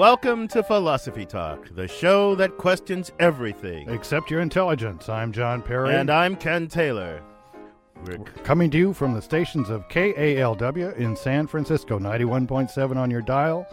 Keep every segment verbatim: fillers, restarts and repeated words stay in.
Welcome to Philosophy Talk, the show that questions everything. Except your intelligence. I'm John Perry. And I'm Ken Taylor. We're We're coming to you from the stations of K A L W in San Francisco, ninety-one point seven on your dial,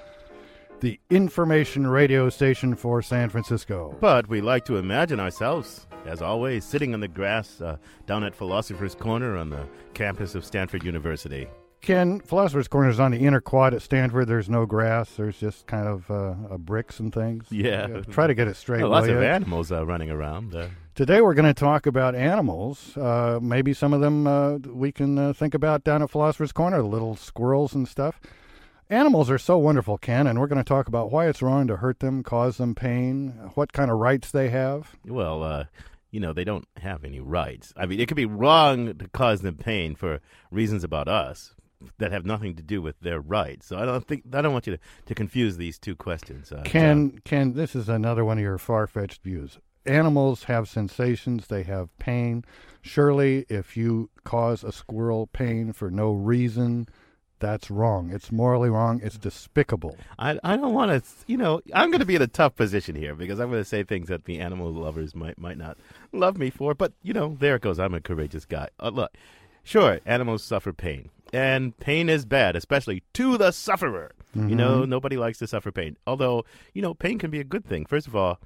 the information radio station for San Francisco. But we like to imagine ourselves, as always, sitting on the grass uh, down at Philosopher's Corner on the campus of Stanford University. Ken, Philosopher's Corner is on the inner quad at Stanford. There's no grass. There's just kind of uh, uh, bricks and things. Yeah. yeah. Try to get it straight. Well, lots will of ya? animals uh, running around. Uh, Today we're going to talk about animals. Uh, maybe some of them uh, we can uh, think about down at Philosopher's Corner, the little squirrels and stuff. Animals are so wonderful, Ken, and we're going to talk about why it's wrong to hurt them, cause them pain, what kind of rights they have. well, uh, you know, they don't have any rights. I mean, it could be wrong to cause them pain for reasons about us that have nothing to do with their rights. So I don't think I don't want you to, to confuse these two questions. Uh, Ken, John. Ken, this is another one of your far-fetched views. Animals have sensations. They have pain. Surely, if you cause a squirrel pain for no reason, that's wrong. It's morally wrong. It's despicable. I I don't want to, you know, I'm going to be in a tough position here because I'm going to say things that the animal lovers might might not love me for. But, you know, there it goes. I'm a courageous guy. Uh, look, sure, animals suffer pain. And pain is bad, especially to the sufferer. Mm-hmm. You know, nobody likes to suffer pain. Although, you know, pain can be a good thing. First of all,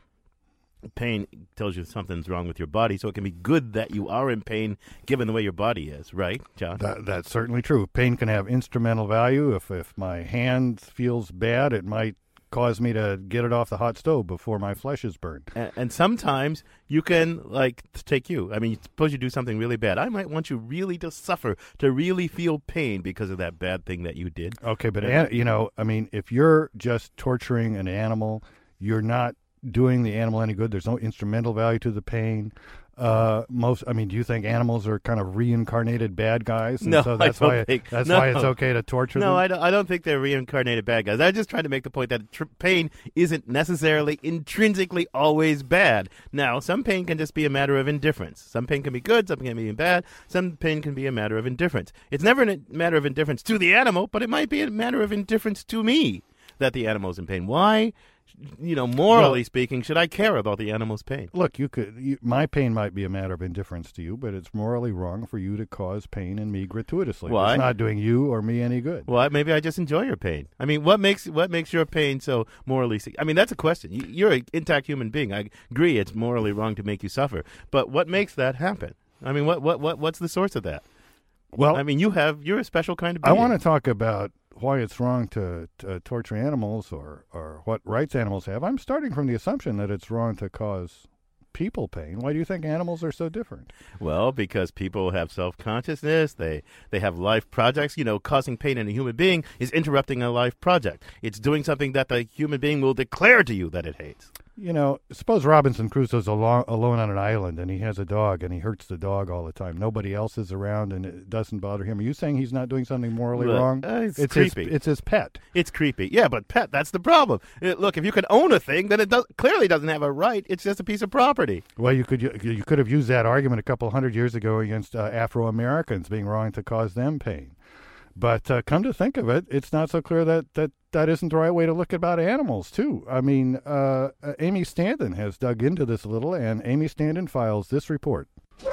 pain tells you something's wrong with your body, so it can be good that you are in pain given the way your body is, right, John? That, that's certainly true. Pain can have instrumental value. If if my hand feels bad, it might cause me to get it off the hot stove before my flesh is burned. And, and sometimes you can, like, take you. I mean, suppose you do something really bad. I might want you really to suffer, to really feel pain because of that bad thing that you did. Okay, but, an, you know, I mean, if you're just torturing an animal, you're not doing the animal any good. There's no instrumental value to the pain. Uh, most, I mean, do you think animals are kind of reincarnated bad guys? And no, so that's I don't why think. That's no. why it's okay to torture no, them. No, I don't, I don't think they're reincarnated bad guys. I just tried to make the point that tr- pain isn't necessarily intrinsically always bad. Now, some pain can just be a matter of indifference. Some pain can be good, some can be bad. Some pain can be a matter of indifference. It's never a matter of indifference to the animal, but it might be a matter of indifference to me that the animal's in pain. Why? You know, morally well, speaking, should I care about the animal's pain? Look, you could. You, my pain might be a matter of indifference to you, but it's morally wrong for you to cause pain in me gratuitously. Why? It's not doing you or me any good. Well, maybe I just enjoy your pain. I mean, what makes what makes your pain so morally? I mean, that's a question. You, you're an intact human being. I agree, it's morally wrong to make you suffer. But what makes that happen? I mean, what what what what's the source of that? Well, I mean, you have you're a special kind of being. I want to talk about why it's wrong to, to torture animals or, or what rights animals have. I'm starting from the assumption that it's wrong to cause people pain. Why do you think animals are so different? Well, because people have self-consciousness. They they have life projects. You know, causing pain in a human being is interrupting a life project. It's doing something that the human being will declare to you that it hates. You know, suppose Robinson Crusoe's alone, alone on an island and he has a dog and he hurts the dog all the time. Nobody else is around and it doesn't bother him. Are you saying he's not doing something morally Look, wrong? Uh, it's, it's creepy. His, it's his pet. It's creepy. Yeah, but pet, that's the problem. Uh, look, if you can own a thing, then it does, clearly doesn't have a right. It's just a piece of property. Well, you could you, you could have used that argument a couple hundred years ago against uh, Afro-Americans being wrong to cause them pain. But uh, come to think of it, it's not so clear that, that that isn't the right way to look about animals, too. I mean, uh, uh, Amy Standen has dug into this a little, and Amy Standen files this report.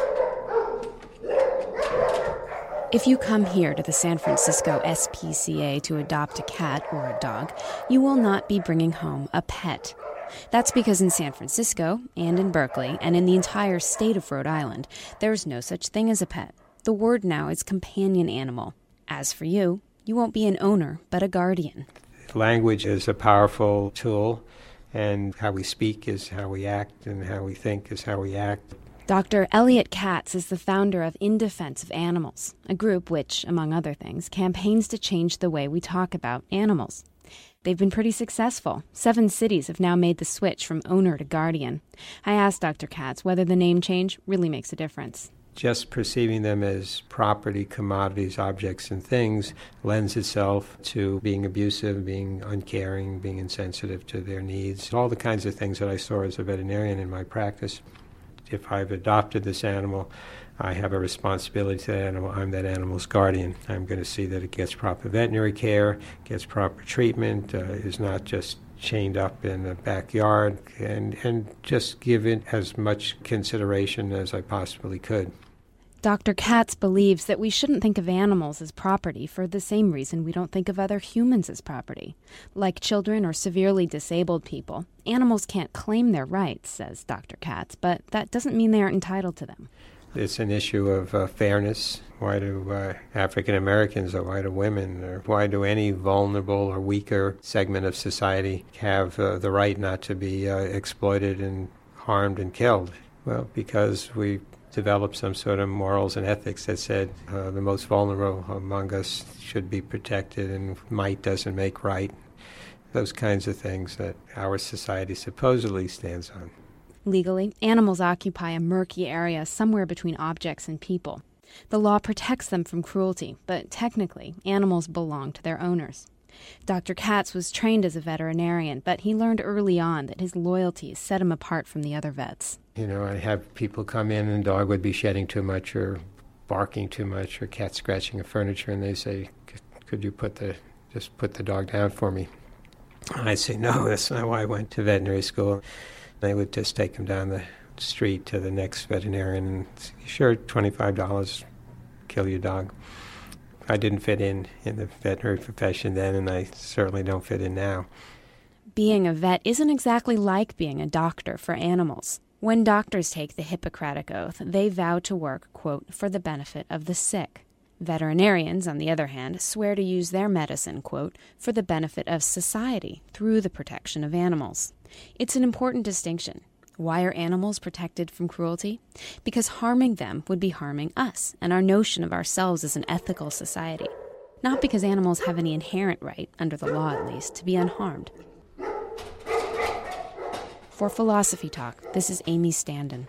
If you come here to the San Francisco S P C A to adopt a cat or a dog, you will not be bringing home a pet. That's because in San Francisco, and in Berkeley, and in the entire state of Rhode Island, there is no such thing as a pet. The word now is companion animal. As for you, you won't be an owner, but a guardian. Language is a powerful tool, and how we speak is how we act, and how we think is how we act. Doctor Elliot Katz is the founder of In Defense of Animals, a group which, among other things, campaigns to change the way we talk about animals. They've been pretty successful. Seven cities have now made the switch from owner to guardian. I asked Doctor Katz whether the name change really makes a difference. Just perceiving them as property, commodities, objects, and things lends itself to being abusive, being uncaring, being insensitive to their needs, all the kinds of things that I saw as a veterinarian in my practice. If I've adopted this animal, I have a responsibility to that animal. I'm that animal's guardian. I'm going to see that it gets proper veterinary care, gets proper treatment, uh, is not just chained up in the backyard, and, and just give it as much consideration as I possibly could. Doctor Katz believes that we shouldn't think of animals as property for the same reason we don't think of other humans as property. Like children or severely disabled people, animals can't claim their rights, says Doctor Katz, but that doesn't mean they aren't entitled to them. It's an issue of uh, fairness. Why do uh, African Americans, or why do women, or why do any vulnerable or weaker segment of society have uh, the right not to be uh, exploited and harmed and killed? Well, because we developed some sort of morals and ethics that said uh, the most vulnerable among us should be protected, and might doesn't make right. Those kinds of things that our society supposedly stands on. Legally, animals occupy a murky area somewhere between objects and people. The law protects them from cruelty, but technically, animals belong to their owners. Doctor Katz was trained as a veterinarian, but he learned early on that his loyalties set him apart from the other vets. You know, I'd have people come in and the dog would be shedding too much or barking too much or cat scratching a furniture, and they say, could you put the just put the dog down for me? And I'd say, no, that's not why I went to veterinary school. They would just take him down the street to the next veterinarian and say, sure, twenty-five dollars, kill your dog. I didn't fit in in the veterinary profession then, and I certainly don't fit in now. Being a vet isn't exactly like being a doctor for animals. When doctors take the Hippocratic Oath, they vow to work, quote, for the benefit of the sick. Veterinarians, on the other hand, swear to use their medicine, quote, for the benefit of society through the protection of animals. It's an important distinction. Why are animals protected from cruelty? Because harming them would be harming us and our notion of ourselves as an ethical society. Not because animals have any inherent right, under the law at least, to be unharmed. For Philosophy Talk, this is Amy Standen.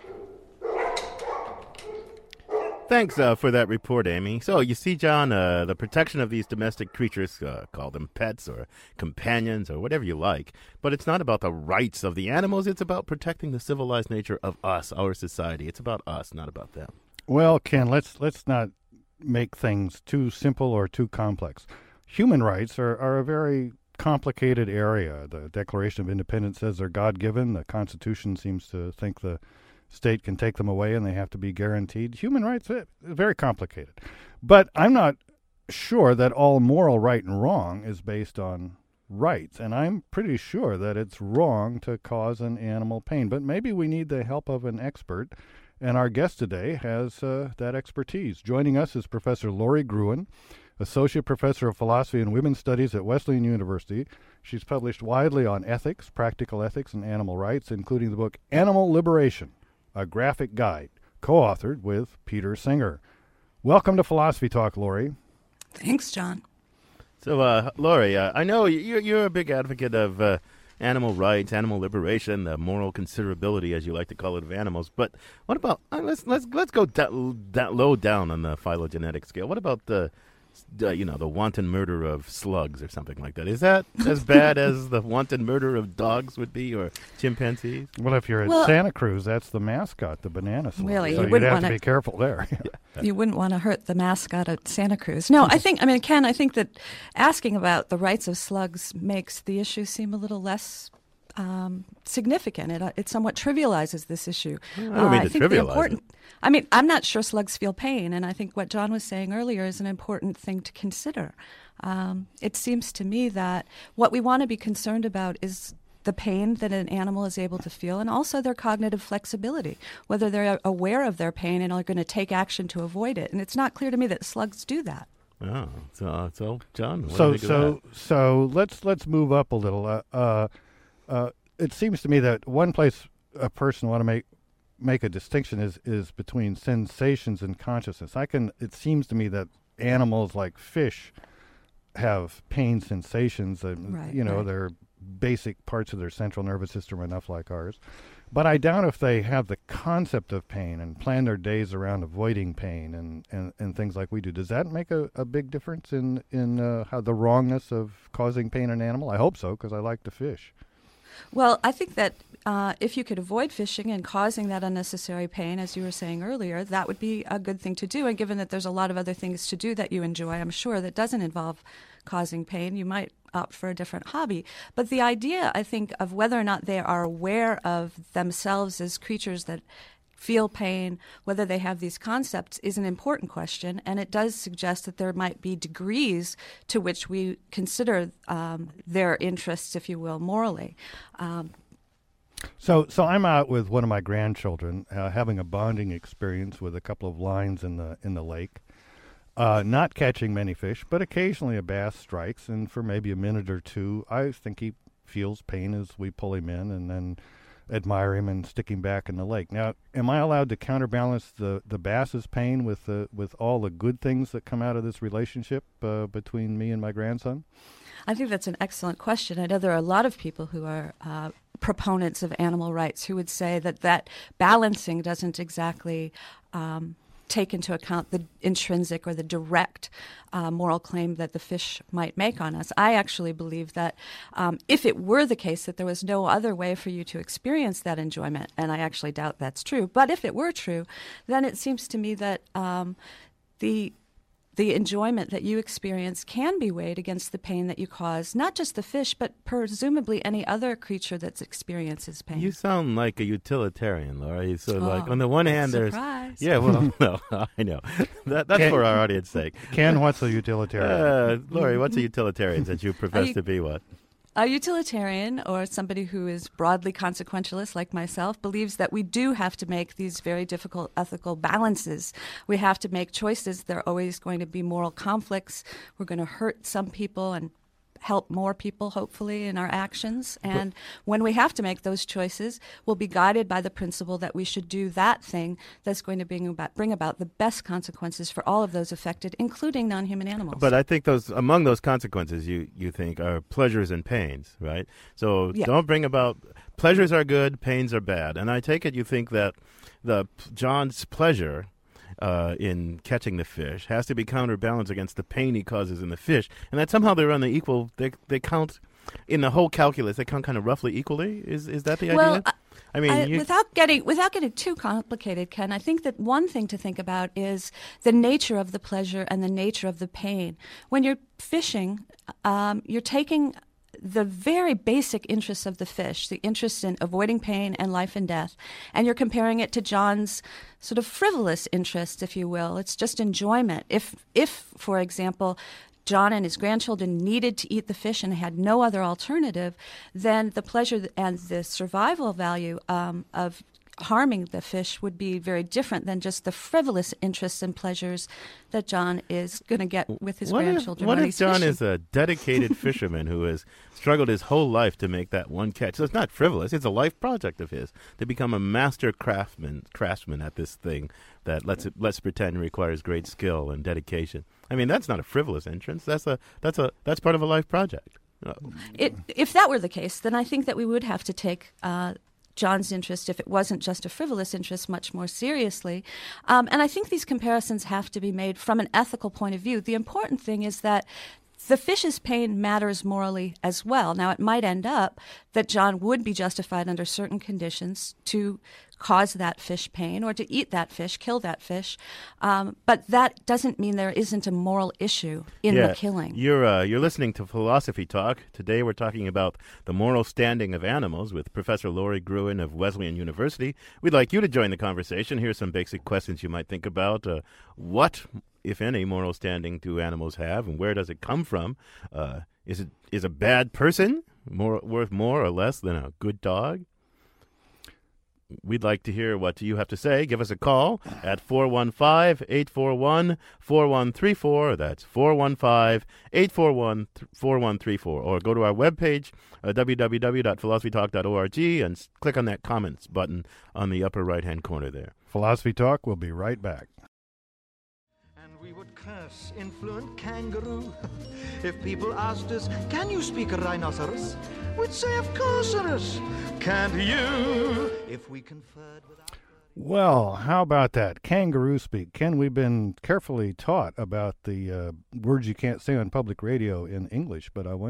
Thanks uh, for that report, Amy. So, you see, John, uh, the protection of these domestic creatures, uh, call them pets or companions or whatever you like, but it's not about the rights of the animals. It's about protecting the civilized nature of us, our society. It's about us, not about them. Well, Ken, let's let's not make things too simple or too complex. Human rights are, are a very complicated area. The Declaration of Independence says they're God-given. The Constitution seems to think the state can take them away and they have to be guaranteed. Human rights are very complicated. But I'm not sure that all moral right and wrong is based on rights. And I'm pretty sure that it's wrong to cause an animal pain. But maybe we need the help of an expert. And our guest today has uh, that expertise. Joining us is Professor Lori Gruen, Associate Professor of Philosophy and Women's Studies at Wesleyan University. She's published widely on ethics, practical ethics, and animal rights, including the book Animal Liberation, A Graphic Guide, co-authored with Peter Singer. Welcome to Philosophy Talk, Lori. Thanks, John. So, uh, Lori, uh, I know you're, you're a big advocate of uh, animal rights, animal liberation, the moral considerability, as you like to call it, of animals. But what about uh, let's let's let's go that that low down on the phylogenetic scale. What about the Uh, you know, the wanton murder of slugs or something like that? Is that as bad as the wanton murder of dogs would be, or chimpanzees? Well, if you're at well, Santa Cruz, that's the mascot, the banana slug. Really, so you you'd wouldn't have wanna, to be careful there. Yeah. You wouldn't want to hurt the mascot at Santa Cruz. No, I think, I mean, Ken, I think that asking about the rights of slugs makes the issue seem a little less um, significant. It, uh, it somewhat trivializes this issue. I don't uh, mean I to think trivialize the important, it. I mean, I'm not sure slugs feel pain, and I think what John was saying earlier is an important thing to consider. Um, it seems to me that what we want to be concerned about is the pain that an animal is able to feel, and also their cognitive flexibility, whether they're aware of their pain and are going to take action to avoid it. And it's not clear to me that slugs do that. Oh, so, so John, what so do you think of so that? so let's let's move up a little. Uh, uh, uh, it seems to me that one place a person want to make make a distinction is is between sensations and consciousness. I can. It seems to me that animals like fish have pain sensations, and Right, you know right. they're basic parts of their central nervous system are enough like ours. But I doubt if they have the concept of pain and plan their days around avoiding pain and, and, and things like we do. Does that make a, a big difference in, in uh, how the wrongness of causing pain in an animal? I hope so, because I like to fish. Well, I think that uh, if you could avoid fishing and causing that unnecessary pain, as you were saying earlier, that would be a good thing to do. And given that there's a lot of other things to do that you enjoy, I'm sure that doesn't involve causing pain, you might opt for a different hobby. But the idea, I think, of whether or not they are aware of themselves as creatures that feel pain, whether they have these concepts, is an important question, and it does suggest that there might be degrees to which we consider um, their interests, if you will, morally. Um, So, so I'm out with one of my grandchildren, uh, having a bonding experience with a couple of lines in the in the lake. Uh, not catching many fish, but occasionally a bass strikes, and for maybe a minute or two, I think he feels pain as we pull him in, and then admire him and stick him back in the lake. Now, am I allowed to counterbalance the, the bass's pain with the with all the good things that come out of this relationship uh, between me and my grandson? I think that's an excellent question. I know there are a lot of people who are uh, proponents of animal rights who would say that that balancing doesn't exactly um, take into account the intrinsic or the direct uh, moral claim that the fish might make on us. I actually believe that um, if it were the case that there was no other way for you to experience that enjoyment, and I actually doubt that's true, but if it were true, then it seems to me that um, the the enjoyment that you experience can be weighed against the pain that you cause, not just the fish, but presumably any other creature that experiences pain. You sound like a utilitarian, Laura. So, oh, like, on the one hand, surprise. there's... Yeah, well, no, I know. That, that's Ken, for our audience's sake. Ken, what's a utilitarian? Uh, Laurie, what's a utilitarian that you profess you, to be what? A utilitarian, or somebody who is broadly consequentialist like myself, believes that we do have to make these very difficult ethical balances. We have to make choices. There are always going to be moral conflicts. We're going to hurt some people and help more people, hopefully, in our actions. And when we have to make those choices, we'll be guided by the principle that we should do that thing that's going to bring about, bring about the best consequences for all of those affected, including non-human animals. But I think those among those consequences you, you think are pleasures and pains, right? So yeah. don't bring about pleasures are good, pains are bad. And I take it you think that the John's pleasure Uh, in catching the fish has to be counterbalanced against the pain he causes in the fish, and that somehow they're on the equal. They they count in the whole calculus. They count kind of roughly equally. Is is that the well, idea? I, I mean, I, you, without getting without getting too complicated, Ken, I think that one thing to think about is the nature of the pleasure and the nature of the pain. When you're fishing, um, you're taking the very basic interests of the fish, the interest in avoiding pain and life and death, and you're comparing it to John's sort of frivolous interest, if you will. It's just enjoyment. If, if, for example, John and his grandchildren needed to eat the fish and had no other alternative, then the pleasure and the survival value um, of harming the fish would be very different than just the frivolous interests and pleasures that John is going to get with his what grandchildren. If, what when if he's John fishing. is a dedicated fisherman who has struggled his whole life to make that one catch? So it's not frivolous. It's a life project of his to become a master craftsman craftsman at this thing that let's let's pretend requires great skill and dedication. I mean, that's not a frivolous entrance. That's a that's a that's part of a life project. Uh, It, if that were the case, then I think that we would have to take uh, John's interest, if it wasn't just a frivolous interest, much more seriously. Um, and I think these comparisons have to be made from an ethical point of view. The important thing is that the fish's pain matters morally as well. Now, it might end up that John would be justified under certain conditions to cause that fish pain or to eat that fish, kill that fish. Um, but that doesn't mean there isn't a moral issue in yeah, the killing. You're, uh, you're listening to Philosophy Talk. Today we're talking about the moral standing of animals with Professor Laurie Gruen of Wesleyan University. We'd like you to join the conversation. Here's some basic questions you might think about. Uh, what, if any, moral standing do animals have, and where does it come from? Uh, is it is a bad person more, worth more or less than a good dog? We'd like to hear what you have to say. Give us a call at four one five, eight four one, four one three four. That's four one five, eight four one, four one three four. Or go to our webpage, uh, w w w dot philosophy talk dot org, and s- click on that comments button on the upper right-hand corner there. Philosophy Talk will be right back. We would curse influent kangaroo. If people asked us, can you speak a rhinoceros? We'd say, of course, Cyrus. Can't you? If we conferred with our... Well, how about that? Kangaroo speak. Ken, we've been carefully taught about the uh, words you can't say on public radio in English, but I wonder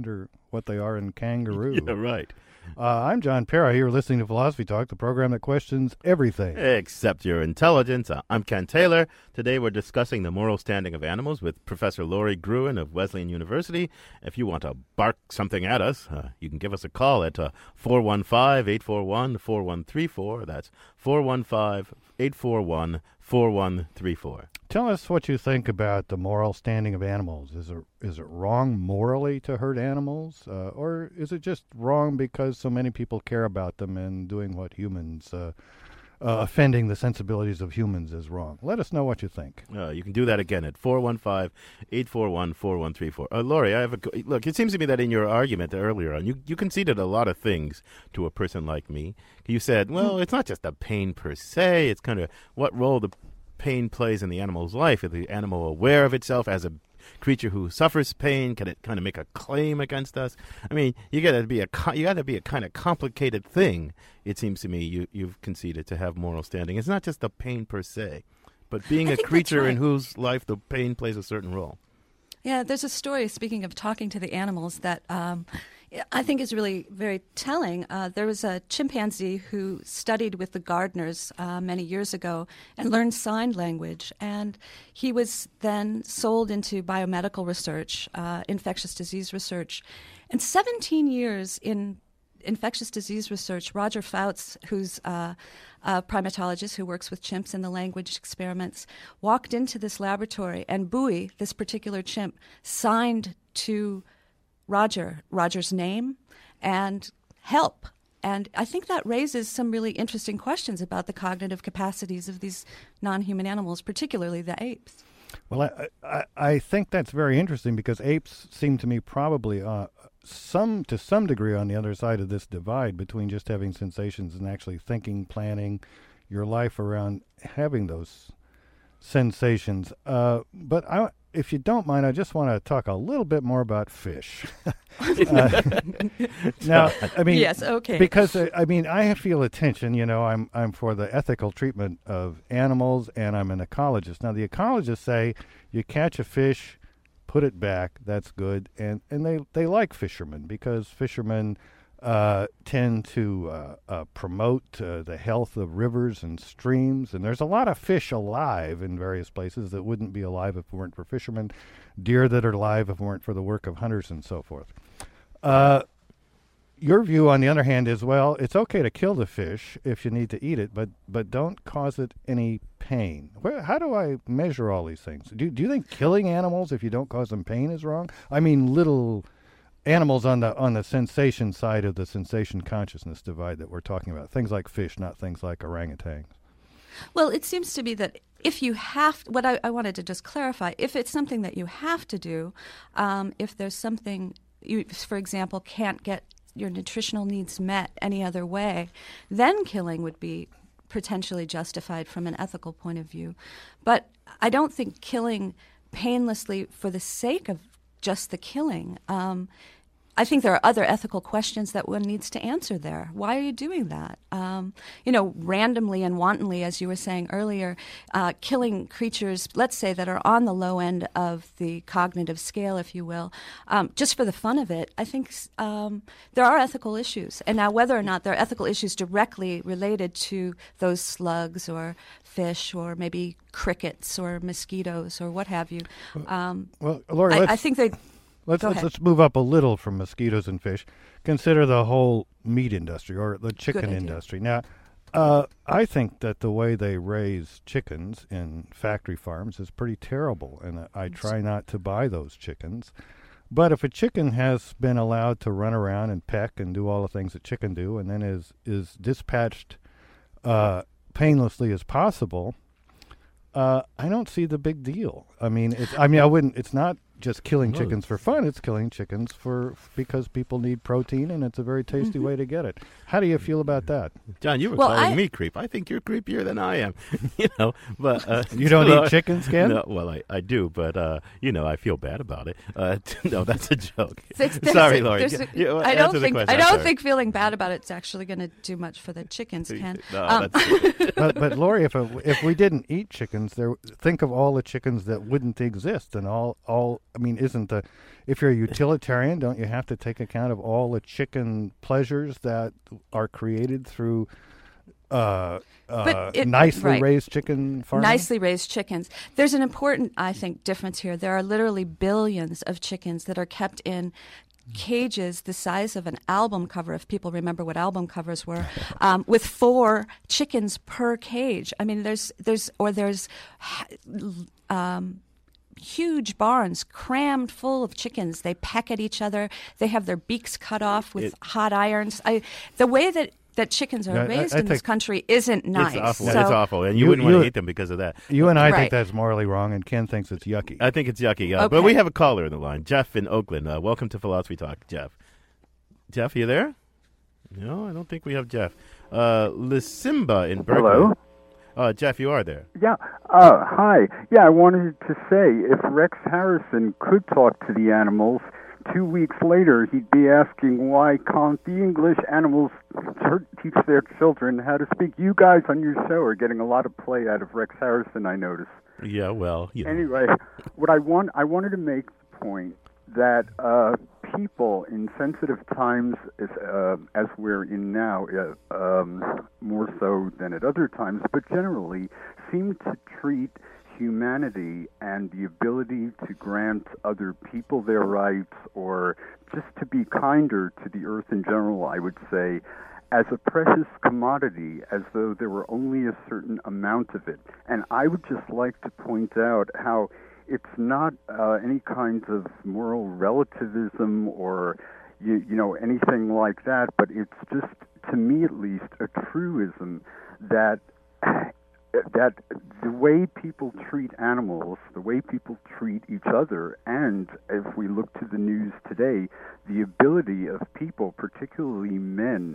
what they are in kangaroo. Yeah, right. Uh, I'm John Parra. You're listening to Philosophy Talk, the program that questions everything. Except your intelligence. Uh, I'm Ken Taylor. Today we're discussing the moral standing of animals with Professor Laurie Gruen of Wesleyan University. If you want to bark something at us, uh, you can give us a call at uh, four one five, eight four one, four one three four. That's four one five, eight four one, four one three four. Tell us what you think about the moral standing of animals. Is it is it wrong morally to hurt animals, uh, or is it just wrong because so many people care about them and doing what humans, uh, uh, offending the sensibilities of humans is wrong? Let us know what you think. Uh, you can do that again at four one five, eight four one, four one three four. Uh, Laurie, I have a look. It seems to me that in your argument earlier on, you, you conceded a lot of things to a person like me. You said, well, it's not just the pain per se. It's kind of what role the pain plays in the animal's life. Is the animal aware of itself as a creature who suffers pain? Can it kind of make a claim against us? I mean, you got to be a you got to be a kind of complicated thing. It seems to me you you've conceded to have moral standing. It's not just the pain per se, but being I a think creature that's right. in whose life the pain plays a certain role. Yeah, there's a story, speaking of talking to the animals, that um, I think is really very telling. Uh, there was a chimpanzee who studied with the gardeners uh, many years ago and learned sign language. And he was then sold into biomedical research, uh, infectious disease research. And seventeen years in infectious disease research, Roger Fouts, who's uh, a primatologist who works with chimps in the language experiments, walked into this laboratory, and Bowie, this particular chimp, signed to Roger, Roger's name and help. And I think that raises some really interesting questions about the cognitive capacities of these non-human animals, particularly the apes. Well, I, I, I think that's very interesting because apes seem to me probably uh, some to some degree on the other side of this divide between just having sensations and actually thinking, planning your life around having those sensations. Uh, but I, if you don't mind, I just want to talk a little bit more about fish. uh, now, I mean, yes, okay. Because uh, I mean, I feel a tension. You know, I'm I'm for the ethical treatment of animals, and I'm an ecologist. Now, the ecologists say you catch a fish, put it back. That's good, and and they they like fishermen because fishermen uh, tend to uh, uh, promote uh, the health of rivers and streams. And there's a lot of fish alive in various places that wouldn't be alive if it weren't for fishermen. Deer that are alive if it weren't for the work of hunters and so forth. Uh, your view, on the other hand, is, well, it's okay to kill the fish if you need to eat it, but but don't cause it any pain. Where, how do I measure all these things? Do, do you think killing animals if you don't cause them pain is wrong? I mean, little animals on the on the sensation side of the sensation consciousness divide that we're talking about. Things like fish, not things like orangutans. Well, it seems to be that if you have, what I, I wanted to just clarify, if it's something that you have to do, um, if there's something you, for example, can't get your nutritional needs met any other way, then killing would be potentially justified from an ethical point of view. But I don't think killing painlessly for the sake of just the killing. Um, I think there are other ethical questions that one needs to answer there. Why are you doing that? Um, you know, randomly and wantonly, as you were saying earlier, uh, killing creatures, let's say, that are on the low end of the cognitive scale, if you will, um, just for the fun of it, I think um, there are ethical issues. And now whether or not there are ethical issues directly related to those slugs or fish or maybe crickets or mosquitoes or what have you, um, well, Laurie, I, let's, I think they... let's, Go let's, ahead. let's move up a little from mosquitoes and fish. Consider the whole meat industry or the chicken idea. industry. Now, uh, I think that the way they raise chickens in factory farms is pretty terrible, and I try not to buy those chickens. But if a chicken has been allowed to run around and peck and do all the things that chicken do, and then is is dispatched uh, painlessly as possible, uh, I don't see the big deal. I mean, it's, I mean, I wouldn't. It's not just killing No. chickens for fun. It's killing chickens for because people need protein, and it's a very tasty Mm-hmm. way to get it. How do you feel about that? John, you were Well, calling I- me creep. I think you're creepier than I am. you know, but uh, You don't no, eat chickens, Ken? No, well, I, I do, but uh, you know, I feel bad about it. Uh, no, that's a joke. There's- there's Sorry, a- Laurie. there's a- Yeah, well, I don't answer the think question. I I'm don't sorry. think feeling bad about it's actually going to do much for the chickens, Ken. No, Um, that's but, but Laurie, if it, if we didn't eat chickens, there think of all the chickens that wouldn't exist, and all all I mean, isn't the if you're a utilitarian, don't you have to take account of all the chicken pleasures that are created through uh, uh, it, nicely right. raised chicken farming? Nicely raised chickens. There's an important, I think, difference here. There are literally billions of chickens that are kept in cages the size of an album cover, if people remember what album covers were, um, with four chickens per cage. I mean, there's there's or there's um, huge barns crammed full of chickens. They peck at each other. They have their beaks cut off with it, hot irons. I, the way that that chickens are Yeah, I- raised I in this think- country isn't nice. It's awful. So- it's awful, and you, You- wouldn't want you- to hate them because of that. You and I Right. think that's morally wrong, and Ken thinks it's yucky. I think it's yucky. Uh, But Okay. we have a caller in the line, Jeff in Oakland. Uh, welcome to Philosophy Talk, Jeff. Jeff, you there? No, I don't think we have Jeff. Uh, Lysimba in Berkeley. Hello? Uh, Jeff, you are there. Yeah. Uh, hi. Yeah, I wanted to say if Rex Harrison could talk to the animals, two weeks later he'd be asking why can't the English animals t- teach their children how to speak. You guys on your show are getting a lot of play out of Rex Harrison, I notice. Yeah, well, you know. Anyway, what I want, I wanted to make the point that uh, people in sensitive times, as, uh, as we're in now, uh, um, more so than at other times, but generally seem to treat humanity and the ability to grant other people their rights or just to be kinder to the earth in general, I would say, as a precious commodity, as though there were only a certain amount of it. And I would just like to point out how it's not uh, any kinds of moral relativism or, you, you know, anything like that, but it's just, to me at least, a truism that that the way people treat animals, the way people treat each other, and if we look to the news today, the ability of people, particularly men,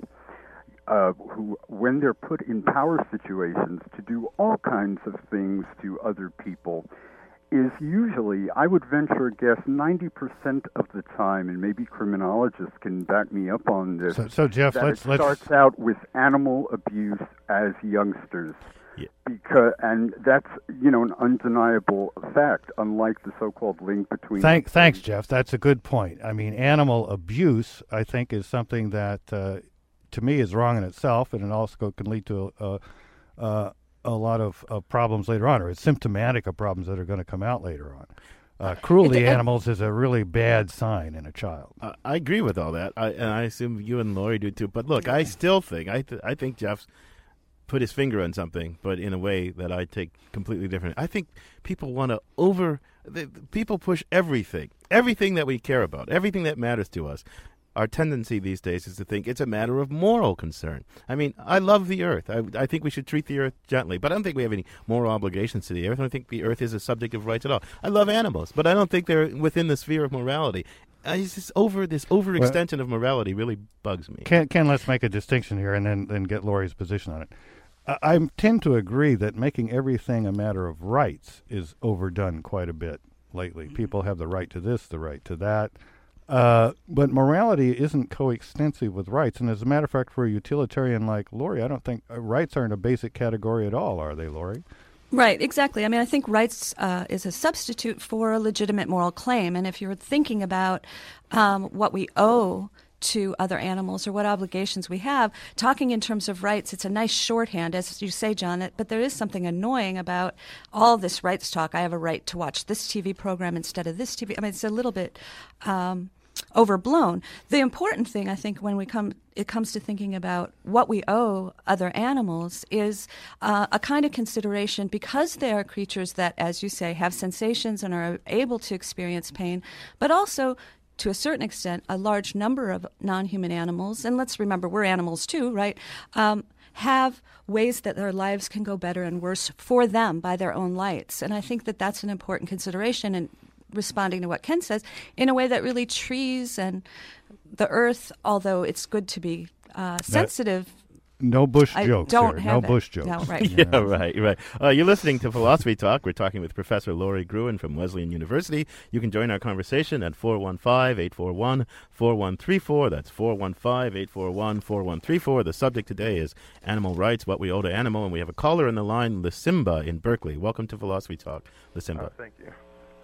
uh, who, when they're put in power situations, to do all kinds of things to other people, is usually, I would venture a guess, ninety percent of the time, and maybe criminologists can back me up on this, So, so Jeff, that let's it let's starts out with animal abuse as youngsters. Yeah. Because, and that's, you know, an undeniable fact, unlike the so-called link between... Thank, thanks, Jeff. That's a good point. I mean, animal abuse, I think, is something that, uh, to me, is wrong in itself, and it also can lead to a, a, a lot of, of problems later on, or it's symptomatic of problems that are going to come out later on. Uh, cruelty to animals is a really bad sign in a child. Uh, I agree with all that, I, and I assume you and Lori do too. But look, I still think I th- I think Jeff's put his finger on something, but in a way that I take completely different. I think people want to over. The, the people push everything, everything that we care about, everything that matters to us. Our tendency these days is to think it's a matter of moral concern. I mean, I love the earth. I, I think we should treat the earth gently, but I don't think we have any moral obligations to the earth. I don't think the earth is a subject of rights at all. I love animals, but I don't think they're within the sphere of morality. I just over this overextension of morality really bugs me. Ken, Ken, let's make a distinction here and then, then get Lori's position on it. I, I tend to agree that making everything a matter of rights is overdone quite a bit lately. People have the right to this, the right to that. Uh, but morality isn't coextensive with rights. And as a matter of fact, for a utilitarian like Lori, I don't think uh, rights aren't a basic category at all, are they, Lori? Right, exactly. I mean, I think rights uh, is a substitute for a legitimate moral claim. And if you're thinking about um, what we owe to other animals or what obligations we have, talking in terms of rights, it's a nice shorthand, as you say, John, it, but there is something annoying about all this rights talk. I have a right to watch this T V program instead of this T V. I mean, it's a little bit um, overblown. The important thing, I think, when we come it comes to thinking about what we owe other animals is uh, a kind of consideration, because they are creatures that, as you say, have sensations and are able to experience pain, but also to a certain extent, a large number of non-human animals, and let's remember we're animals too, right, um, have ways that their lives can go better and worse for them by their own lights. And I think that that's an important consideration in responding to what Ken says, in a way that really trees and the earth, although it's good to be uh, sensitive, No Bush I jokes don't here. have No it. Bush jokes. No, right. Yeah, right, right. Uh, you're listening to Philosophy Talk. We're talking with Professor Lori Gruen from Wesleyan University. You can join our conversation at four one five, eight four one, four one three four. That's four one five, eight four one, four one three four. The subject today is animal rights, what we owe to animal, and we have a caller in the line, Lysimba in Berkeley. Welcome to Philosophy Talk, Lysimba. Uh, thank you.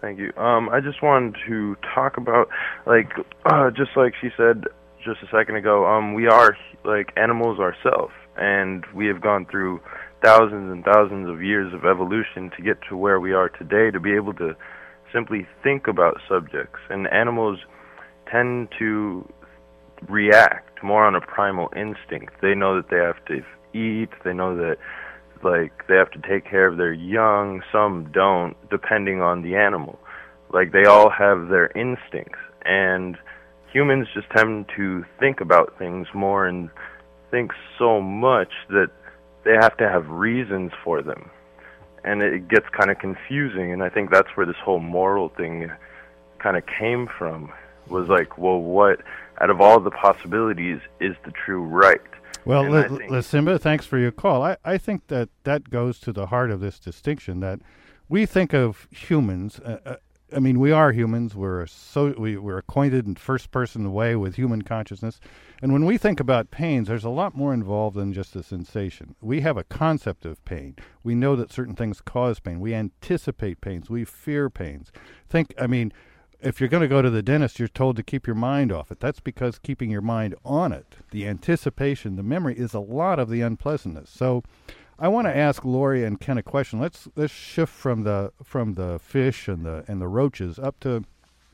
Thank you. Um, I just wanted to talk about, like, uh, just like she said just a second ago, um, we are, like, animals ourselves, and we have gone through thousands and thousands of years of evolution to get to where we are today, to be able to simply think about subjects. And animals tend to react more on a primal instinct. They know that they have to eat, they know that, like, they have to take care of their young, some don't, depending on the animal. Like, they all have their instincts, and humans just tend to think about things more and think so much that they have to have reasons for them. And it gets kind of confusing, and I think that's where this whole moral thing kind of came from, was like, well, what, out of all the possibilities, is the true right? Well, And L- I think- Lasimba, thanks for your call. I, I think that that goes to the heart of this distinction, that we think of humans, uh, uh, I mean, we are humans, we're, so, we, we're acquainted in first-person way with human consciousness, and when we think about pains, there's a lot more involved than just a sensation. We have a concept of pain. We know that certain things cause pain. We anticipate pains. We fear pains. Think, I mean, if you're going to go to the dentist, you're told to keep your mind off it. That's because keeping your mind on it, the anticipation, the memory, is a lot of the unpleasantness. So I want to ask Lori and Ken a question. Let's let's shift from the from the fish and the and the roaches up to,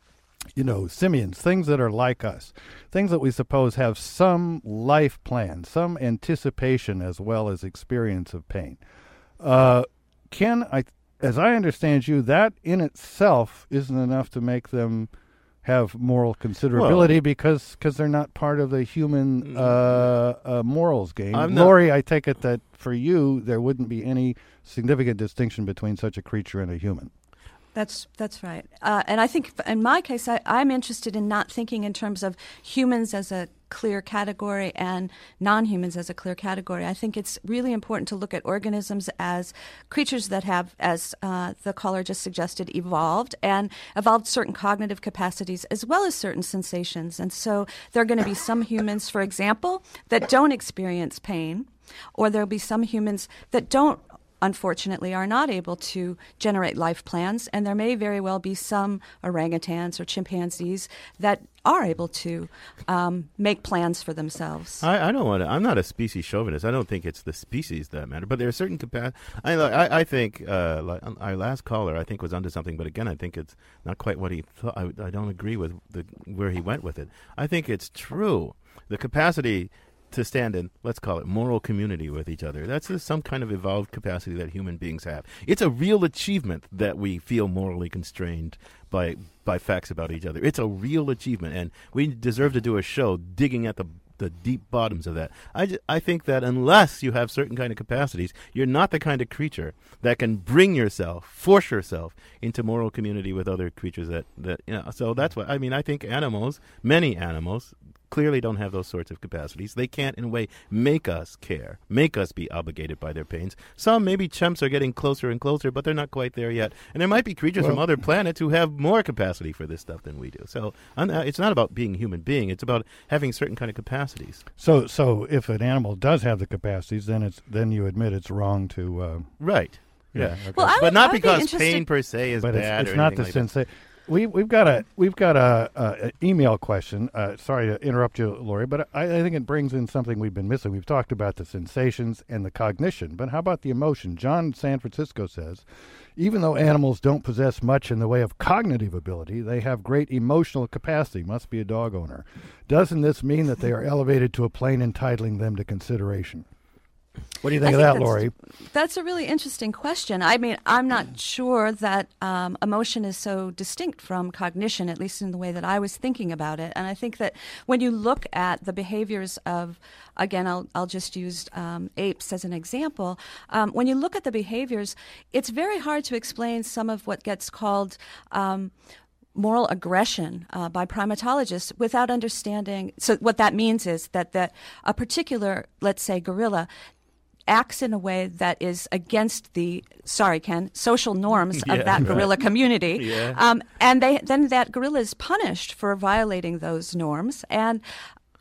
you know, simians, things that are like us, things that we suppose have some life plan, some anticipation as well as experience of pain. Uh, Ken, I. As I understand you, that in itself isn't enough to make them have moral considerability Well, because cause they're not part of the human uh, uh, morals game. I'm not- Lori, I take it that for you, there wouldn't be any significant distinction between such a creature and a human. That's that's right. Uh, and I think f- in my case, I, I'm interested in not thinking in terms of humans as a clear category and non-humans as a clear category. I think it's really important to look at organisms as creatures that have, as uh, the caller just suggested, evolved and evolved certain cognitive capacities as well as certain sensations. And so there are going to be some humans, for example, that don't experience pain, or there'll be some humans that don't, unfortunately, are not able to generate life plans, and there may very well be some orangutans or chimpanzees that are able to um, make plans for themselves. I, I don't want to. I'm not a species chauvinist. I don't think it's the species that matter, but there are certain capacity. I, I I think uh, like our last caller, I think, was onto something, but again, I think it's not quite what he thought. I, I don't agree with the where he went with it. I think it's true. The capacity to stand in, let's call it, moral community with each other. That's a, some kind of evolved capacity that human beings have. It's a real achievement that we feel morally constrained by by facts about each other. It's a real achievement, and we deserve to do a show digging at the the deep bottoms of that. I, ju- I think that unless you have certain kind of capacities, you're not the kind of creature that can bring yourself, force yourself into moral community with other creatures that, that you know. So that's what, I mean, I think animals, many animals, clearly don't have those sorts of capacities. They can't, in a way, make us care, make us be obligated by their pains. Some, maybe chimps, are getting closer and closer, but they're not quite there yet. And there might be creatures Well- from other planets who have more capacity for this stuff than we do. So I'm, uh, it's not about being a human being. It's about having certain kind of capacities. So, so if an animal does have the capacities, then it's then you admit it's wrong to. Uh, Right. Yeah. okay. Well, I would- But not I would be because interested- pain per se is but bad it's, it's or not the anything like that. sensation. We we've got a we've got a, a, a email question. Uh, sorry to interrupt you, Lori, but I, I think it brings in something we've been missing. We've talked about the sensations and the cognition, but how about the emotion? John in San Francisco says, even though animals don't possess much in the way of cognitive ability, they have great emotional capacity. Must be a dog owner. Doesn't this mean that they are elevated to a plane entitling them to consideration? What do you think I of that, think Lori? That's a really interesting question. I mean, I'm not sure that um, emotion is so distinct from cognition, at least in the way that I was thinking about it. And I think that when you look at the behaviors of, again, I'll, I'll just use um, apes as an example. Um, when you look at the behaviors, it's very hard to explain some of what gets called um, moral aggression uh, by primatologists without understanding. So what that means is that, that a particular, let's say, gorilla acts in a way that is against the, sorry, Ken, social norms Yeah, of that right. gorilla community. Yeah. Um, and they then that gorilla is punished for violating those norms. And the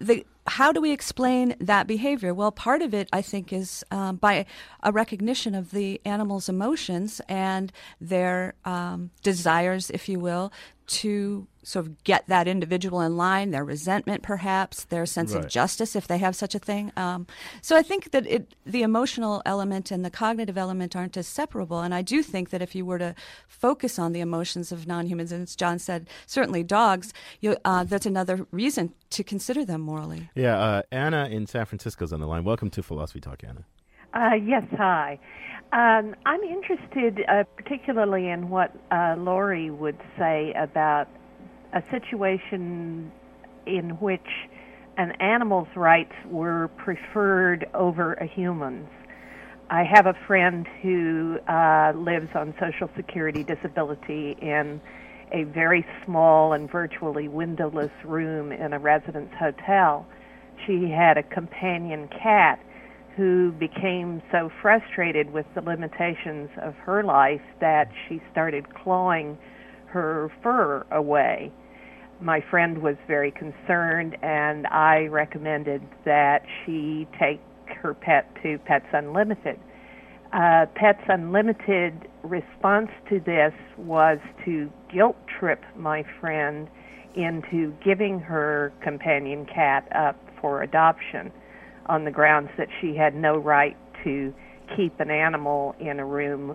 how do we explain that behavior? Well, part of it, I think, is um, by a recognition of the animal's emotions and their um, desires, if you will, to sort of get that individual in line, their resentment perhaps, their sense Right. of justice, if they have such a thing. Um, so I think that it, the emotional element and the cognitive element aren't as separable. And I do think that if you were to focus on the emotions of non-humans, and as John said, certainly dogs, you, uh, that's another reason to consider them morally. Yeah, uh, Anna in San Francisco's on the line. Welcome to Philosophy Talk, Anna. Uh, yes, hi. Um, I'm interested uh, particularly in what uh, Laurie would say about a situation in which an animal's rights were preferred over a human's. I have a friend who uh, lives on Social Security disability in a very small and virtually windowless room in a residence hotel. She had a companion cat who became so frustrated with the limitations of her life that she started clawing her fur away. My friend was very concerned, and I recommended that she take her pet to Pets Unlimited. Uh, Pets Unlimited response to this was to guilt trip my friend into giving her companion cat up for adoption, on the grounds that she had no right to keep an animal in a room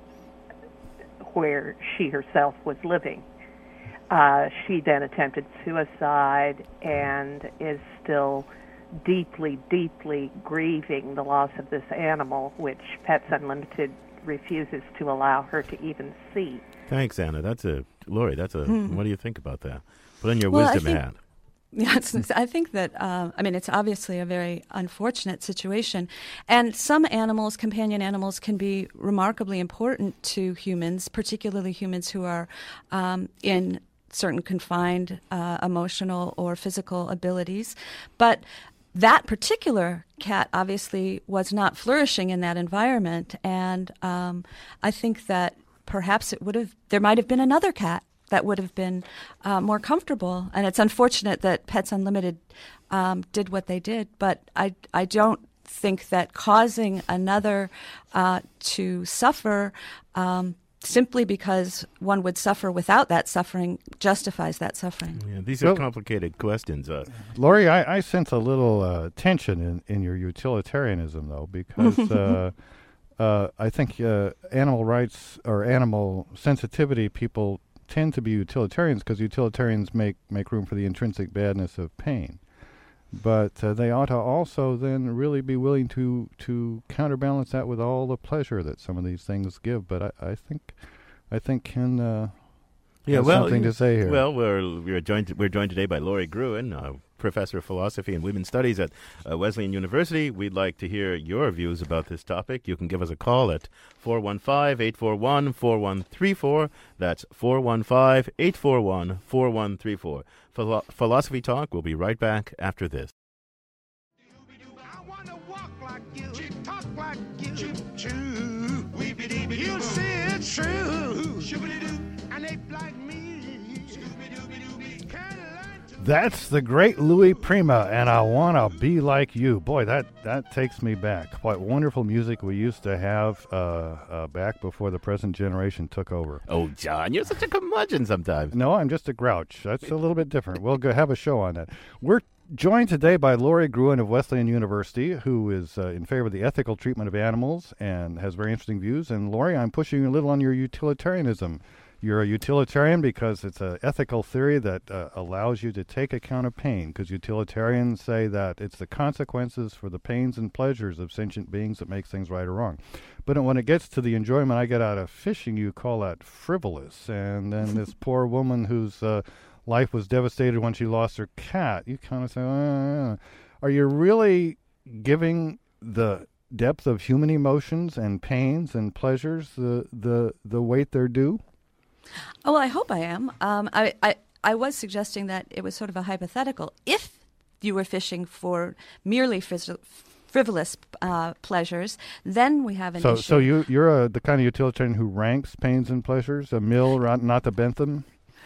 where she herself was living. Uh, she then attempted suicide and is still deeply, deeply grieving the loss of this animal, which Pets Unlimited refuses to allow her to even see. Thanks, Anna. That's a Lori. That's a. Hmm. What do you think about that? Put on your Well, I wisdom think- hat. Yeah, it's, I think that, uh, I mean, it's obviously a very unfortunate situation. And some animals, companion animals, can be remarkably important to humans, particularly humans who are um, in certain confined uh, emotional or physical abilities. But that particular cat obviously was not flourishing in that environment. And um, I think that perhaps it would have, there might have been another cat that would have been uh, more comfortable. And it's unfortunate that Pets Unlimited um, did what they did, but I, I don't think that causing another uh, to suffer um, simply because one would suffer without that suffering justifies that suffering. Yeah, these are Well- complicated questions. Uh, Laurie, I, I sense a little uh, tension in, in your utilitarianism, though, because uh, uh, I think uh, animal rights or animal sensitivity people tend to be utilitarians because utilitarians make, make room for the intrinsic badness of pain. But uh, they ought to also then really be willing to, to counterbalance that with all the pleasure that some of these things give. But I, I think I think Ken uh, yeah, has well, something to say here. Well, we're we're joined we're joined today by Laurie Gruen, uh, professor of philosophy and women's studies at uh, Wesleyan University. We'd like to hear your views about this topic. You can give us a call at four one five, eight four one, four one three four. That's four one five, eight four one, four one three four. Philo- Philosophy Talk. We'll be right back after this. I wanna walk like you, talk like you, you say it's true, and ape like me. That's the great Louis Prima, and I Want to Be Like You. Boy, that, that takes me back. What wonderful music we used to have uh, uh, back before the present generation took over. Oh, John, you're such a curmudgeon sometimes. No, I'm just a grouch. That's a little bit different. We'll go have a show on that. We're joined today by Laurie Gruen of Wesleyan University, who is uh, in favor of the ethical treatment of animals and has very interesting views. And Laurie, I'm pushing you a little on your utilitarianism. You're a utilitarian because it's an ethical theory that uh, allows you to take account of pain, because utilitarians say that it's the consequences for the pains and pleasures of sentient beings that makes things right or wrong. But when it gets to the enjoyment I get out of fishing, you call that frivolous. And then this poor woman whose uh, life was devastated when she lost her cat, you kind of say, uh, are you really giving the depth of human emotions and pains and pleasures the the, the weight they're due? Oh, well, I hope I am. Um, I, I, I was suggesting that it was sort of a hypothetical. If you were fishing for merely phys- frivolous uh, pleasures, then we have an so, issue. So you, you're a, the kind of utilitarian who ranks pains and pleasures, a Mill, not the Bentham?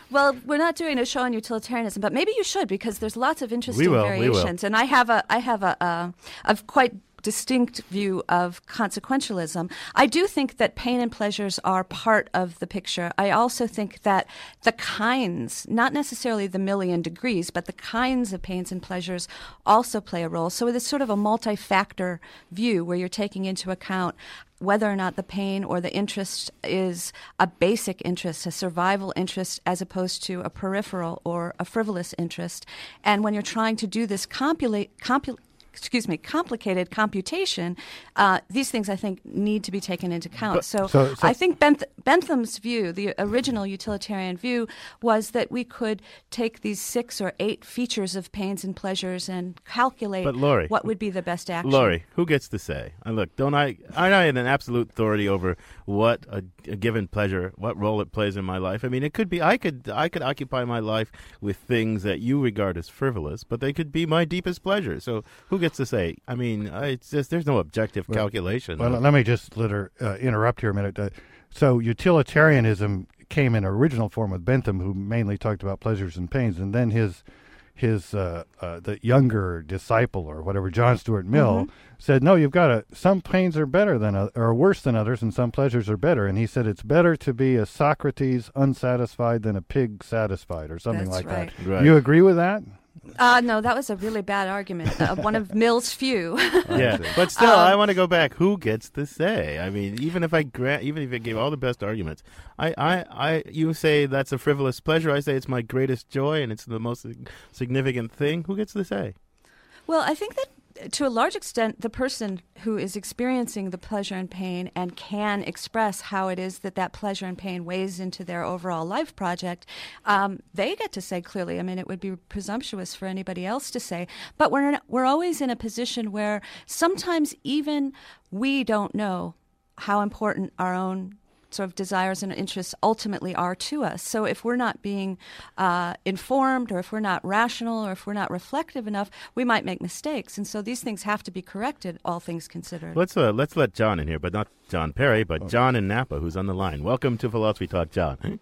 Well, we're not doing a show on utilitarianism, but maybe you should, because there's lots of interesting We will, we variations. will. And I have a, I have a, a, a quite distinct view of consequentialism. I do think that pain and pleasures are part of the picture. I also think that the kinds, not necessarily the million degrees, but the kinds of pains and pleasures also play a role. So it's sort of a multi-factor view where you're taking into account whether or not the pain or the interest is a basic interest, a survival interest, as opposed to a peripheral or a frivolous interest. And when you're trying to do this compulate, compul- excuse me, complicated computation, uh, these things, I think, need to be taken into account. But- so, so- so- I think Benth- Bentham's view, the original utilitarian view, was that we could take these six or eight features of pains and pleasures and calculate But Laurie, what would be the best action. Laurie, who gets to say? Uh, look, don't I? Aren't I an absolute authority over what a, a given pleasure, what role it plays in my life? I mean, it could be I could I could occupy my life with things that you regard as frivolous, but they could be my deepest pleasure. So who gets to say? I mean, I- it's just there's no objective Well, calculation. Well, let me just liter- uh, interrupt here a minute. Uh, so utilitarianism came in original form with Bentham, who mainly talked about pleasures and pains, and then his his uh, uh, the younger disciple or whatever, John Stuart Mill, Mhm. said, no, you've got to, some pains are better than, uh, or worse than others, and some pleasures are better. And he said it's better to be a Socrates unsatisfied than a pig satisfied, or something That's like right. that. Right. You agree with that? Uh, no, that was a really bad argument, uh, one of Mill's few. Yeah, but still, Um, I want to go back. Who gets to say? I mean, even if I grant, even if I gave all the best arguments, I, I, I, you say that's a frivolous pleasure. I say it's my greatest joy and it's the most sig- significant thing. Who gets to say? Well, I think that to a large extent, the person who is experiencing the pleasure and pain and can express how it is that that pleasure and pain weighs into their overall life project, um, they get to say clearly. I mean, it would be presumptuous for anybody else to say. But we're in, we're always in a position where sometimes even we don't know how important our own sort of desires and interests ultimately are to us. So if we're not being uh, informed, or if we're not rational, or if we're not reflective enough, we might make mistakes. And so these things have to be corrected, all things considered. Let's uh, let's let John in here, but not John Perry, but John in Napa, who's on the line. Welcome to Philosophy Talk, John.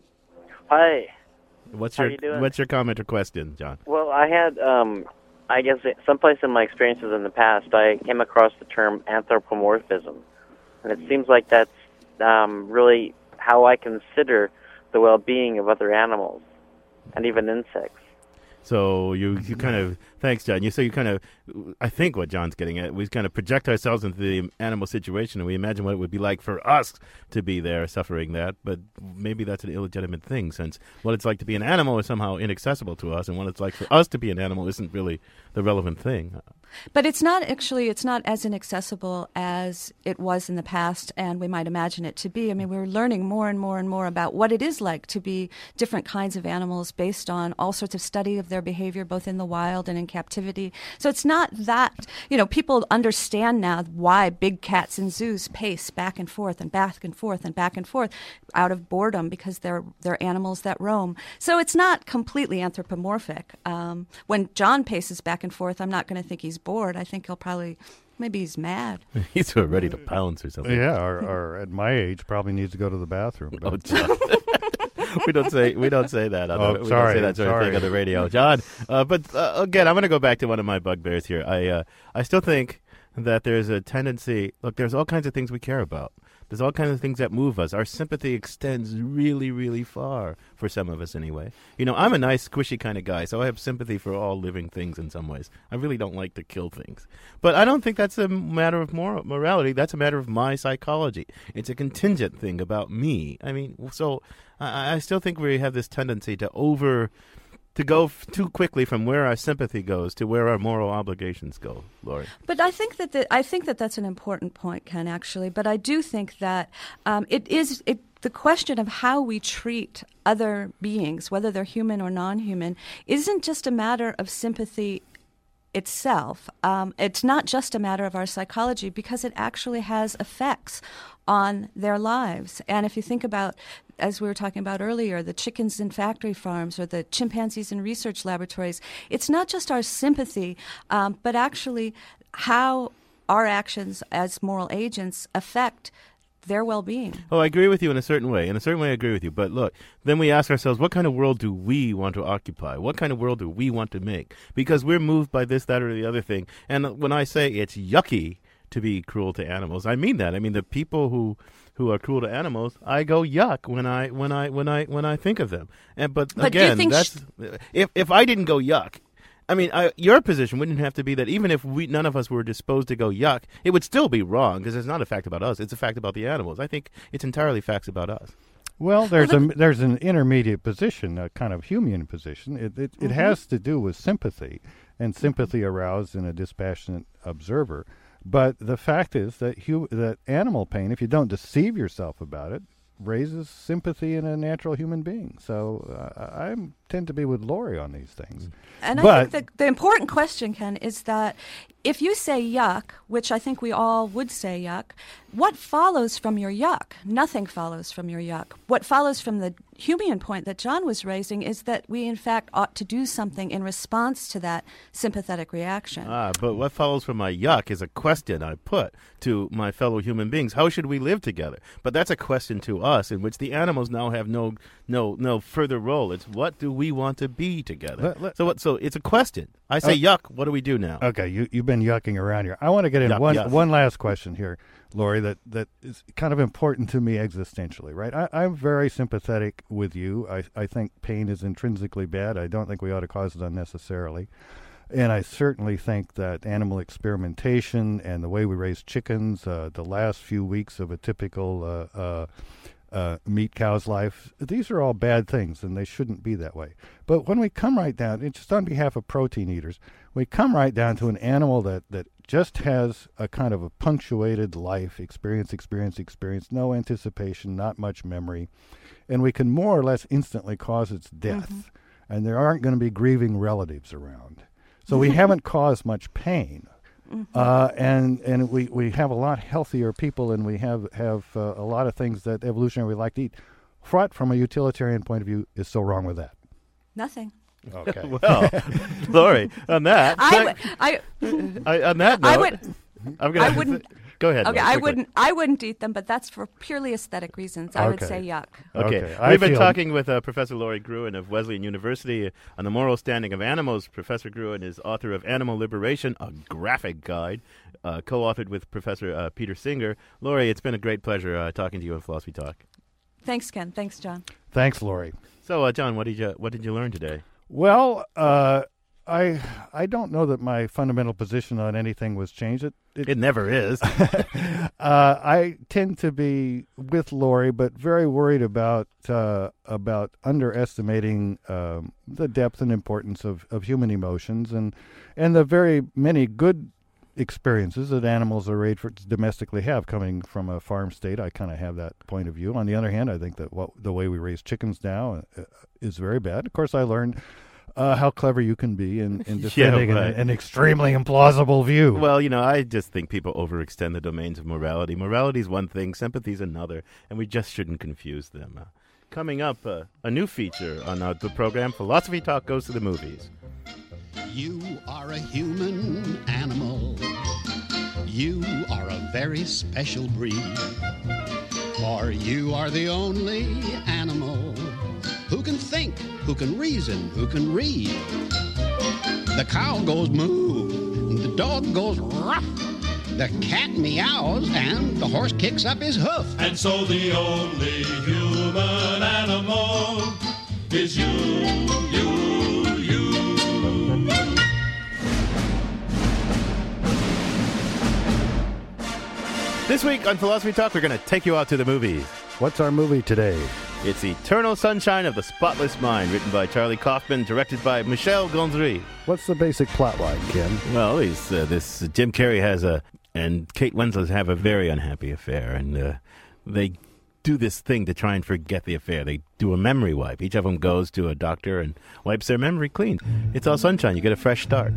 Hi. What's How your you doing? What's your comment or question, John? Well, I had, um, I guess, someplace in my experiences in the past, I came across the term anthropomorphism, and it seems like that's um, really how I consider the well-being of other animals and even insects. So you, you kind of, thanks, John. You so you kind of, I think what John's getting at, we kind of project ourselves into the animal situation, and we imagine what it would be like for us to be there suffering that. But maybe that's an illegitimate thing, since what it's like to be an animal is somehow inaccessible to us, and what it's like for us to be an animal isn't really the relevant thing. But it's not actually, it's not as inaccessible as it was in the past, and we might imagine it to be. I mean, we're learning more and more and more about what it is like to be different kinds of animals based on all sorts of study of their behavior, both in the wild and in captivity. So it's not that, you know, people understand now why big cats in zoos pace back and forth and back and forth and back and forth out of boredom, because they're, they're animals that roam. So it's not completely anthropomorphic. Um, when John paces back and forth, I'm not going to think he's bored. I think he'll probably, maybe he's mad. He's sort of ready to pounce or something. Yeah, or, or at my age, probably needs to go to the bathroom. Oh, John. we don't say we don't say that. On Oh, the, we sorry, don't say that sort sorry. of thing on the radio, John. Uh, but uh, again, I'm going to go back to one of my bugbears here. I uh, I still think that there's a tendency. Look, there's all kinds of things we care about. There's all kinds of things that move us. Our sympathy extends really, really far, for some of us anyway. You know, I'm a nice, squishy kind of guy, so I have sympathy for all living things in some ways. I really don't like to kill things. But I don't think that's a matter of moral, morality. That's a matter of my psychology. It's a contingent thing about me. I mean, so I, I still think we have this tendency to over... to go f- too quickly from where our sympathy goes to where our moral obligations go, Laurie. But I think that the, I think that that's an important point, Ken. Actually, but I do think that um, it is it, the question of how we treat other beings, whether they're human or non-human, isn't just a matter of sympathy itself. Um, it's not just a matter of our psychology, because it actually has effects on their lives. And if you think about, as we were talking about earlier, the chickens in factory farms or the chimpanzees in research laboratories, it's not just our sympathy, um, but actually how our actions as moral agents affect their well-being. Oh, I agree with you in a certain way. In a certain way, I agree with you. But look, then we ask ourselves, what kind of world do we want to occupy? What kind of world do we want to make? Because we're moved by this, that, or the other thing. And when I say it's yucky to be cruel to animals, I mean that. I mean the people who who are cruel to animals, I go yuck when I when I when I when I think of them. And but, But do you again, think that's sh- if if I didn't go yuck. I mean, I, your position wouldn't have to be that even if we none of us were disposed to go yuck, it would still be wrong because it's not a fact about us. It's a fact about the animals. I think it's entirely facts about us. Well, there's a there's an intermediate position, a kind of human position. It it, Mm-hmm. it has to do with sympathy, and sympathy aroused in a dispassionate observer. But the fact is that hu- that animal pain, if you don't deceive yourself about it, raises sympathy in a natural human being. So uh, I tend to be with Lori on these things. And but, I think the, the important question, Ken, is that if you say yuck, which I think we all would say yuck, what follows from your yuck? Nothing follows from your yuck. What follows from the Humean point that John was raising is that we, in fact, ought to do something in response to that sympathetic reaction. Ah, but what follows from my yuck is a question I put to my fellow human beings. How should we live together? But that's a question to us in which the animals now have no no no further role. It's what do we want to be together? Let- let- so what? So it's a question. I say Uh, yuck. What do we do now? Okay, you, you've been yucking around here. I want to get in Yuck, one yuck. one last question here, Lori, that, that is kind of important to me existentially, right? I, I'm very sympathetic with you. I, I think pain is intrinsically bad. I don't think we ought to cause it unnecessarily. And I certainly think that animal experimentation and the way we raise chickens, uh, the last few weeks of a typical uh, uh, uh, meat cow's life, these are all bad things, and they shouldn't be that way. But when we come right down, it's just on behalf of protein eaters, we come right down to an animal that, that just has a kind of a punctuated life, experience, experience, experience, no anticipation, not much memory, and we can more or less instantly cause its death, Mm-hmm. and there aren't going to be grieving relatives around. So we haven't caused much pain. Mm-hmm. Uh, and and we, we have a lot healthier people, and we have, have uh, a lot of things that evolutionary we like to eat. What, from a utilitarian point of view, is so wrong with that? Nothing. Okay. Well, Lori, on that, I, would- I, I, on that note, I would. I'm gonna I wouldn't. go ahead. Okay, Lori, I quickly. wouldn't. I wouldn't eat them, but that's for purely aesthetic reasons. I would Okay. say yuck. Okay, Okay, I we've been feel- talking with uh, Professor Lori Gruen of Wesleyan University on the moral standing of animals. Professor Gruen is author of Animal Liberation, a graphic guide, uh, co-authored with Professor uh, Peter Singer. Lori, it's been a great pleasure uh, talking to you on Philosophy Talk. Thanks, Ken. Thanks, John. Thanks, Lori. So, uh, John, what did you what did you learn today? Well, uh, I I don't know that my fundamental position on anything was changed. It, it, It never is. uh, I tend to be with Lori, but very worried about uh, about underestimating um, the depth and importance of, of human emotions and and the very many good experiences that animals are raised for domestically have. Coming from a farm state, I kind of have that point of view. On the other hand, I think that what the way we raise chickens now uh, is very bad. Of course, I learned uh, how clever you can be in, in defending right. an, an extremely implausible view. Well, you know, I just think people overextend the domains of morality. Morality is one thing, sympathy is another, and we just shouldn't confuse them. Uh, coming up, uh, a new feature on uh, the program, Philosophy Talk Goes to the Movies. You are a human animal. You are a very special breed. For you are the only animal who can think, who can reason, who can read. The cow goes moo, the dog goes ruff, the cat meows, and the horse kicks up his hoof. And so the only human animal is you, you, you. This week on Philosophy Talk, we're going to take you out to the movies. What's our movie today? It's Eternal Sunshine of the Spotless Mind, written by Charlie Kaufman, directed by Michel Gondry. What's the basic plot line, Ken? Well, he's, uh, this uh, Jim Carrey has a, and Kate Winslet have a very unhappy affair, and uh, they do this thing to try and forget the affair. They do a memory wipe. Each of them goes to a doctor and wipes their memory clean. It's all sunshine. You get a fresh start.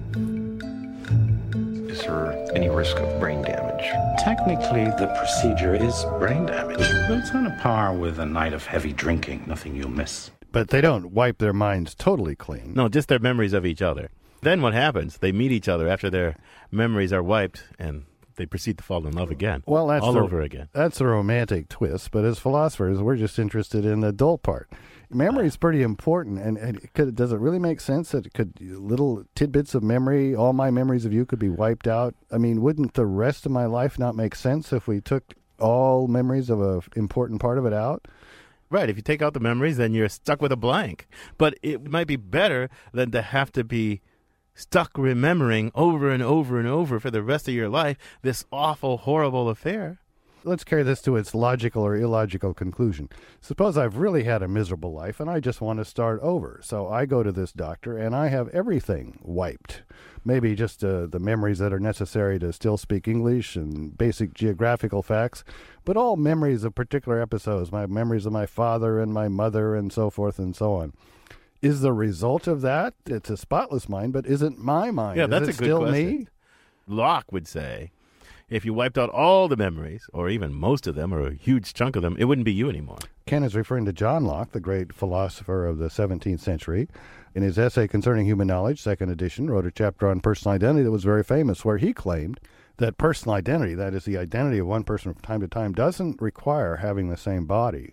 Is there any risk of brain damage? Technically, the procedure is brain damage, but it's on a par with a night of heavy drinking. Nothing you'll miss. But they don't wipe their minds totally clean. No, just their memories of each other. Then what happens? They meet each other after their memories are wiped, and they proceed to fall in love again. Well, that's all the, over again. That's a romantic twist, but as philosophers, we're just interested in the adult part. Memory is pretty important, and, and it could, does it really make sense that it could little tidbits of memory, all my memories of you could be wiped out? I mean, wouldn't the rest of my life not make sense if we took all memories of an important part of it out? Right. If you take out the memories, then you're stuck with a blank. But it might be better than to have to be stuck remembering over and over and over for the rest of your life this awful, horrible affair. Let's carry this to its logical or illogical conclusion. Suppose I've really had a miserable life and I just want to start over. So I go to this doctor and I have everything wiped. Maybe just uh, the memories that are necessary to still speak English and basic geographical facts, but all memories of particular episodes, my memories of my father and my mother and so forth and so on. Is the result of that, it's a spotless mind, but isn't my mind? Yeah, Is that's it a good still question. me? Locke would say, if you wiped out all the memories, or even most of them, or a huge chunk of them, it wouldn't be you anymore. Ken is referring to John Locke, the great philosopher of the seventeenth century. In his essay Concerning Human Knowledge, second edition, wrote a chapter on personal identity that was very famous, where he claimed that personal identity, that is the identity of one person from time to time, doesn't require having the same body.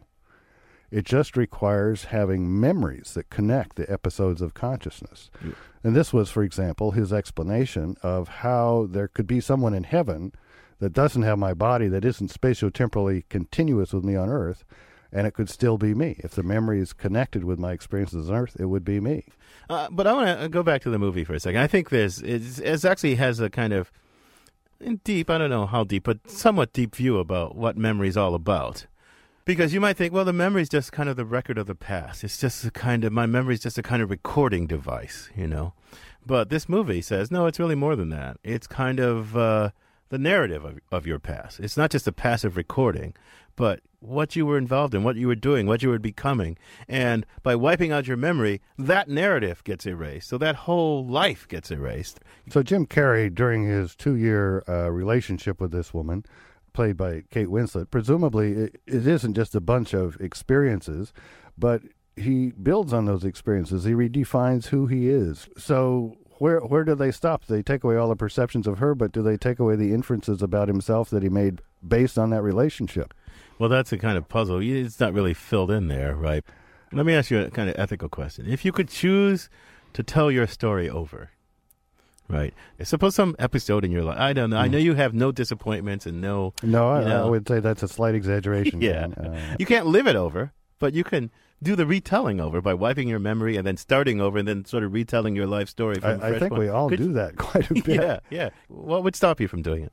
It just requires having memories that connect the episodes of consciousness. Yeah. And this was, for example, his explanation of how there could be someone in heaven that doesn't have my body, that isn't spatiotemporally continuous with me on Earth, and it could still be me. If the memory is connected with my experiences on Earth, it would be me. Uh, but I want to go back to the movie for a second. I think this is, it actually has a kind of deep, I don't know how deep, but somewhat deep view about what memory is all about. Because you might think, well, the memory is just kind of the record of the past. It's just a kind of, my memory is just a kind of recording device, you know. But this movie says, no, it's really more than that. It's kind of uh, the narrative of, of your past. It's not just a passive recording, but what you were involved in, what you were doing, what you were becoming. And by wiping out your memory, that narrative gets erased. So that whole life gets erased. So Jim Carrey, during his two-year uh, relationship with this woman, played by Kate Winslet, presumably it, it isn't just a bunch of experiences, but he builds on those experiences. He redefines who he is. So where where do they stop? Do they take away all the perceptions of her, but do they take away the inferences about himself that he made based on that relationship? Well, that's a kind of puzzle. It's not really filled in there, right? Let me ask you a kind of ethical question. If you could choose to tell your story over, right? Suppose some episode in your life, I don't know, mm. I know you have no disappointments and no... No, I, know, I would say that's a slight exaggeration. Yeah. Uh, you can't live it over, but you can do the retelling over by wiping your memory and then starting over and then sort of retelling your life story. From I, I think we all could do that quite a bit. Yeah, yeah. What would stop you from doing it?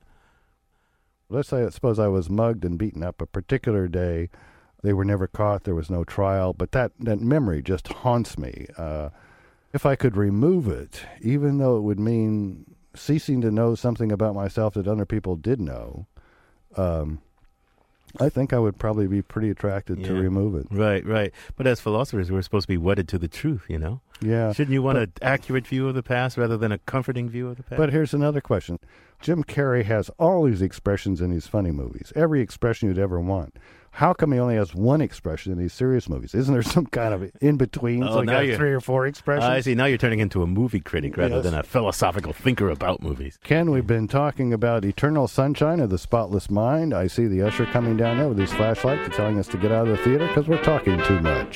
Let's say, suppose I was mugged and beaten up a particular day. They were never caught. There was no trial. But that, that memory just haunts me. Uh, if I could remove it, even though it would mean ceasing to know something about myself that other people did know, um, I think I would probably be pretty attracted yeah. to remove it. Right, right. But as philosophers, we're supposed to be wedded to the truth, you know? Yeah. Shouldn't you want an accurate view of the past rather than a comforting view of the past? But here's another question. Jim Carrey has all these expressions in his funny movies, every expression you'd ever want. How come he only has one expression in these serious movies? Isn't there some kind of in-between, oh, so he got three or four expressions? I see. Now you're turning into a movie critic rather yes. than a philosophical thinker about movies. Ken, we've been talking about Eternal Sunshine of the Spotless Mind. I see the usher coming down there with his flashlight telling us to get out of the theater because we're talking too much.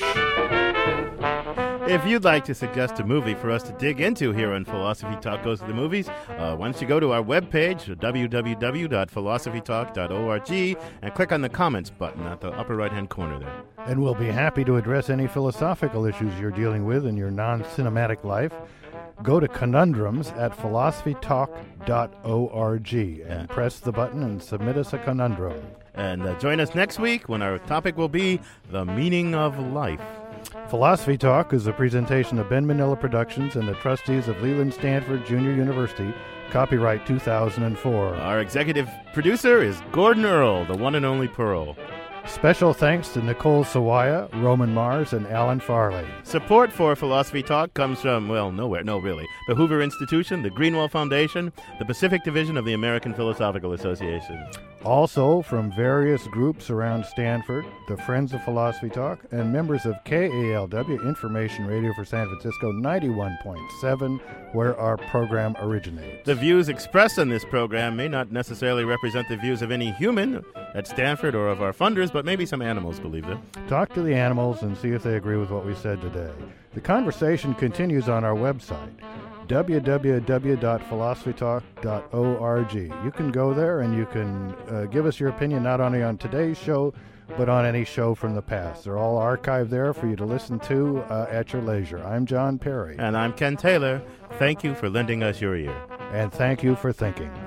If you'd like to suggest a movie for us to dig into here on Philosophy Talk Goes to the Movies, uh, why don't you go to our webpage, w w w dot philosophy talk dot org, and click on the comments button at the upper right-hand corner there. And we'll be happy to address any philosophical issues you're dealing with in your non-cinematic life. Go to conundrums at philosophy talk dot org and yeah. press the button and submit us a conundrum. And uh, join us next week when our topic will be the meaning of life. Philosophy Talk is a presentation of Ben Manila Productions and the trustees of Leland Stanford Junior University. Copyright two thousand four. Our executive producer is Gordon Earl, the one and only Pearl. Special thanks to Nicole Sawaya, Roman Mars, and Alan Farley. Support for Philosophy Talk comes from, well, nowhere, no really. The Hoover Institution, the Greenwell Foundation, the Pacific Division of the American Philosophical Association. Also, from various groups around Stanford, the Friends of Philosophy Talk, and members of K A L W, Information Radio for San Francisco, ninety-one point seven, where our program originates. The views expressed on this program may not necessarily represent the views of any human at Stanford or of our funders, but maybe some animals believe them. Talk to the animals and see if they agree with what we said today. The conversation continues on our website, w w w dot philosophy talk dot org. You can go there and you can uh, give us your opinion not only on today's show, but on any show from the past. They're all archived there for you to listen to uh, at your leisure. I'm John Perry. And I'm Ken Taylor. Thank you for lending us your ear. And thank you for thinking.